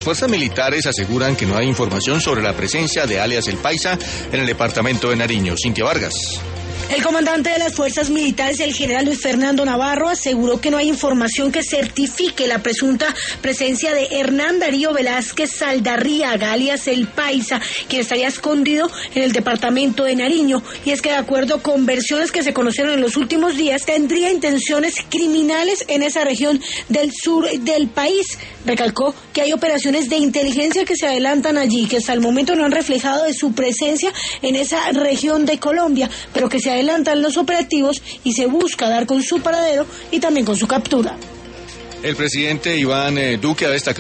Fuerzas militares aseguran que no hay información sobre la presencia de alias El Paisa en el departamento de Nariño. Cintia Vargas. El comandante de las fuerzas militares, el general Luis Fernando Navarro, aseguró que no hay información que certifique la presunta presencia de Hernán Darío Velázquez Saldarriaga, alias El Paisa, quien estaría escondido en el departamento de Nariño. Y es que de acuerdo con versiones que se conocieron en los últimos días, tendría intenciones criminales en esa región del sur del país. Recalcó que hay operaciones de inteligencia que se adelantan allí, que hasta el momento no han reflejado de su presencia en esa región de Colombia, pero que se adelantan los operativos y se busca dar con su paradero y también con su captura. El presidente Iván Duque ha destacado